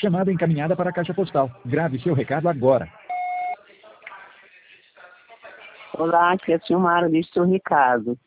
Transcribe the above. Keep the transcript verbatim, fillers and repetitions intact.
Chamada encaminhada para a caixa postal. Grave seu recado agora. Olá, aqui é a Silmara, deixe seu recado.